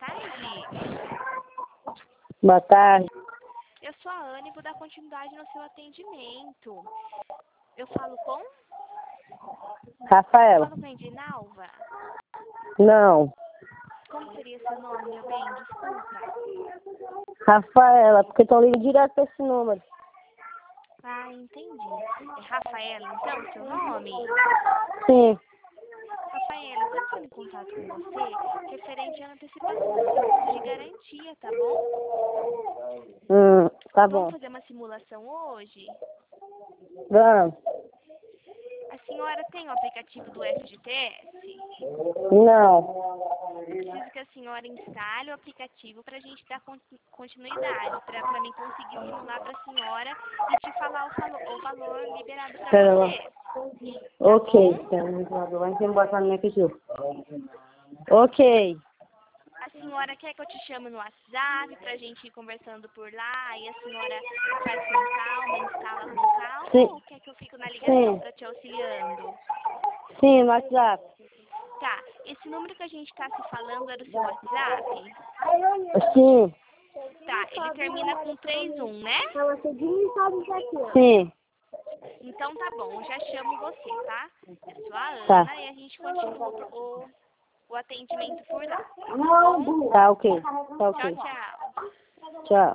tarde. Boa tarde. Eu sou a Ana e vou dar continuidade no seu atendimento. Eu falo com? Rafaela. Eu falo com a Edinalva? Não. Como seria seu nome, meu bem? Desculpa. Rafaela, porque estão ligando direto para esse número. Ah, entendi. É Rafaela, então, seu nome? Sim. Rafaela, eu tô entrando em contato com você referente à antecipação do seguro de garantia, tá bom? Tá Vamos bom. fazer uma simulação hoje? Vamos. A senhora tem o aplicativo do FGTS? Não. Preciso que a senhora instale o aplicativo para a gente dar continuidade, para mim conseguir simular para a senhora e te falar o valor liberado para Espera lá. você. Ok. Vai ser embora para minha pediu. Ok. A senhora quer que eu te chame no WhatsApp para a gente ir conversando por lá e a senhora faz com calma, instala com calma, Sim. ou quer que eu fique na ligação Sim. para te auxiliando? Sim, no WhatsApp. Tá, esse número que a gente está se falando é do seu WhatsApp? Sim. Tá, ele termina com 31, né? Sim. Então tá bom, eu já chamo você, tá? Eu sou a Tá. Ana e a gente continua o atendimento por lá. Tá bom? Tá ok. Tá Tchau, ok. tchau. Tchau.